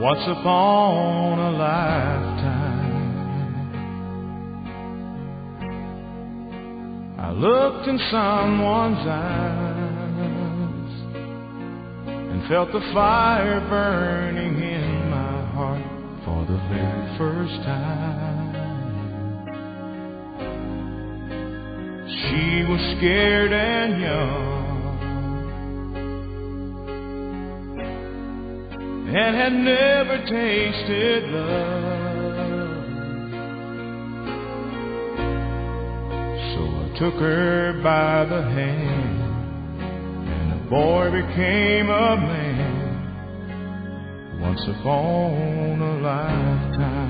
once upon a lifetime. I looked in someone's eyes and felt the fire burning in my heart for the very first time. She was scared and young and had never tasted love. So I took her by the hand, and the boy became a man once upon a lifetime.